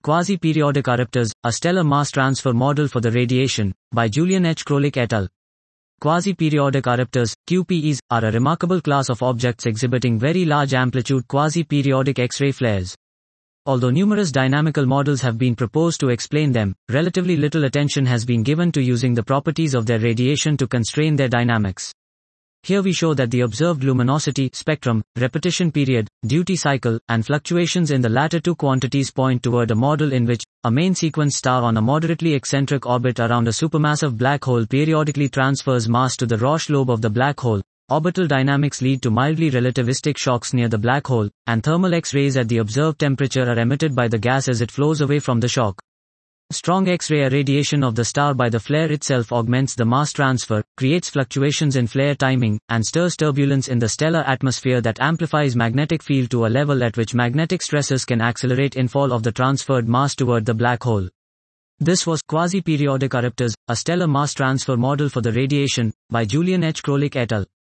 Quasi-periodic eruptors, a stellar mass transfer model for the radiation, by Julian H. Krolik et al. Quasi-periodic eruptors, QPEs, are a remarkable class of objects exhibiting very large amplitude quasi-periodic X-ray flares. Although numerous dynamical models have been proposed to explain them, relatively little attention has been given to using the properties of their radiation to constrain their dynamics. Here we show that the observed luminosity, spectrum, repetition period, duty cycle, and fluctuations in the latter two quantities point toward a model in which a main sequence star on a moderately eccentric orbit around a supermassive black hole periodically transfers mass to the Roche lobe of the black hole. Orbital dynamics lead to mildly relativistic shocks near the black hole, and thermal X-rays at the observed temperature are emitted by the gas as it flows away from the shock. Strong X-ray irradiation of the star by the flare itself augments the mass transfer, creates fluctuations in flare timing, and stirs turbulence in the stellar atmosphere that amplifies magnetic field to a level at which magnetic stresses can accelerate infall of the transferred mass toward the black hole. This was Quasi-periodic eruptors, a stellar mass transfer model for the radiation, by Julian H. Krolik et al.